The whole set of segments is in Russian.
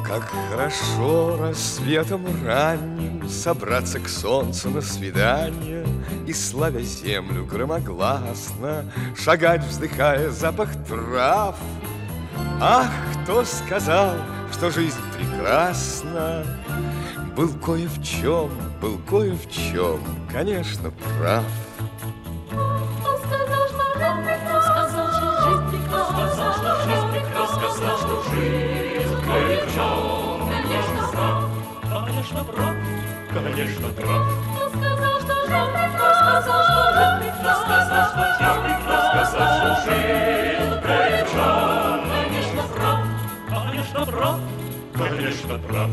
Как хорошо рассветом ранним собраться к солнцу на свидание и, славя землю громогласно, шагать, вздыхая запах трав. Ах, кто сказал, что жизнь прекрасна? Был кое в чем, конечно, прав. Кто сказал, что жизнь прекрасна? Сказал, что жизнь прекрасна. Конечно, прав. Конечно, прав. Кто сказал, что жизнь прекрасна? Сказал, что жизнь прекрасна. Конечно, прав. Конечно, прав. Конечно, прав.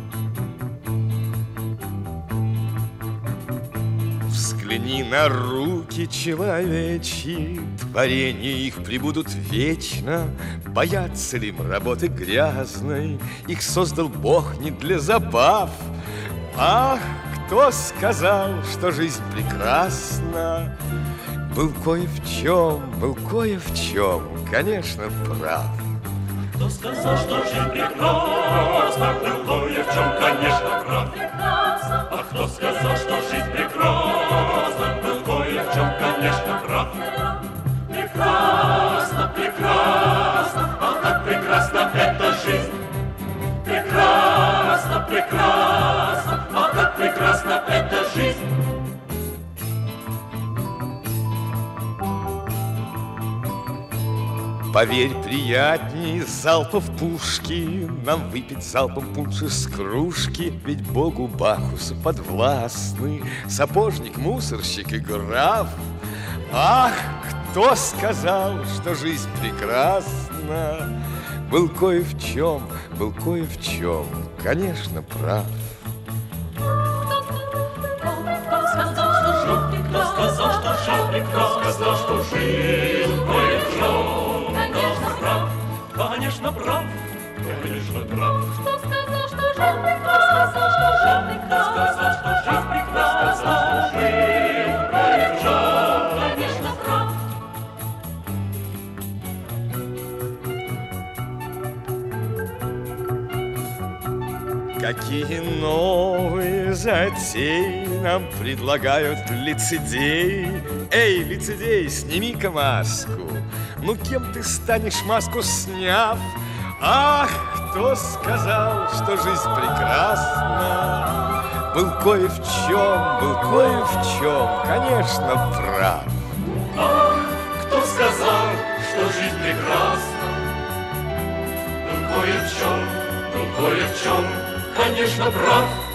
Взгляни на руки человечьи, творения их пребудут вечно. Боятся ли им работы грязной? Их создал Бог не для забав. Ах, кто сказал, что жизнь прекрасна? Был кое в чем, конечно, прав. Кто сказал, что жизнь прекрасна? Был кое в чем, конечно, прав. А кто сказал, что жизнь прекрасна? Был кое в чем, конечно, прав. Прекрасно, прекрасно, а как прекрасна эта жизнь. Прекрасно, прекрасно, а как прекрасна эта жизнь. Поверь, приятней залпов пушки нам выпить залпом пунш из кружки. Ведь Богу Бахусу подвластны сапожник, мусорщик и граф. Ах, кто сказал, что жизнь прекрасна? Был кое в чем, конечно, прав. Кто сказал, что жизнь прекрасна? Сказал, что жизнь кое в чем. Конечно, прав. Конечно, прав. Кто сказал, что жизнь прекрасна? Сказал, что жизнь прекрасна. Жизнь кое в чем. Конечно, прав. Какие новые затеи нам предлагают лицедеи. Эй, лицедей, сними-ка маску. Ну, кем ты станешь, маску сняв? Ах, кто сказал, что жизнь прекрасна? Был кое в чем, конечно, прав. Ах, кто сказал, что жизнь прекрасна? Был кое в чем, конечно, прав.